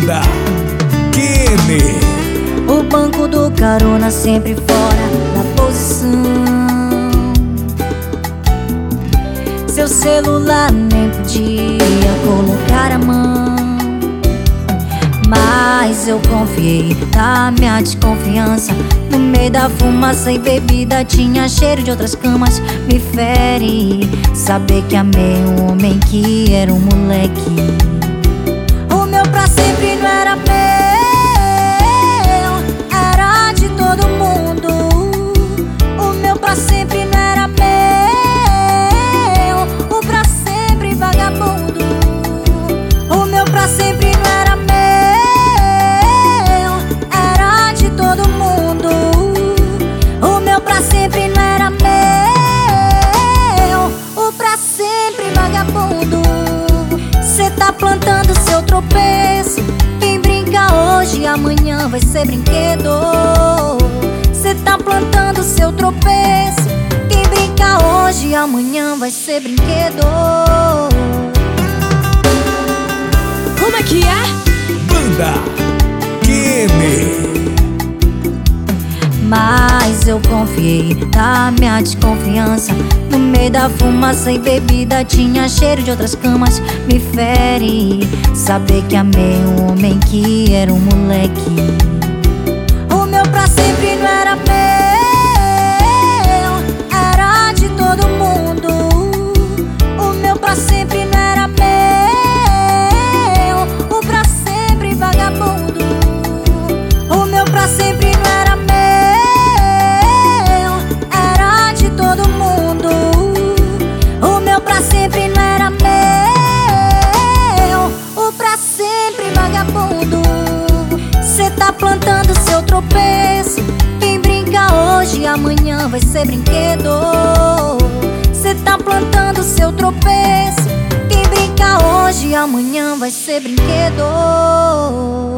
Banda Kenny. O banco do carona sempre fora da posição. Seu celular nem podia colocar a mão. Mas eu confiei na minha desconfiança. No meio da fumaça e bebida tinha cheiro de outras camas. Me fere saber que amei um homem que era um moleque. O meu pra sempre não era meu, era de todo mundo. O meu pra sempre não era meu, o pra sempre vagabundo. O meu pra sempre não era meu, era de todo mundo. O meu pra sempre não era meu, o pra sempre vagabundo. Cê tá plantando seu tropeço. Quem brinca hoje, amanhã vai ser brinquedo. Cê tá plantando seu tropeço. Quem brinca hoje, amanhã vai ser brinquedo. Como é que é? Banda Kenny. Mas eu confiei na minha desconfiança. No meio da fumaça e bebida tinha cheiro de outras camas. Me fere saber que amei um homem que era um moleque. O meu pra sempre não era meu, era de todo mundo. O meu pra sempre não era meu, o pra sempre vagabundo. O meu pra sempre não era meu, era de todo mundo. O meu pra sempre não era meu, o pra sempre vagabundo. Cê tá plantando seu tropeço. Quem brinca hoje, amanhã vai ser brinquedo. Cê tá plantando seu tropeço. Quem brinca hoje, amanhã vai ser brinquedo.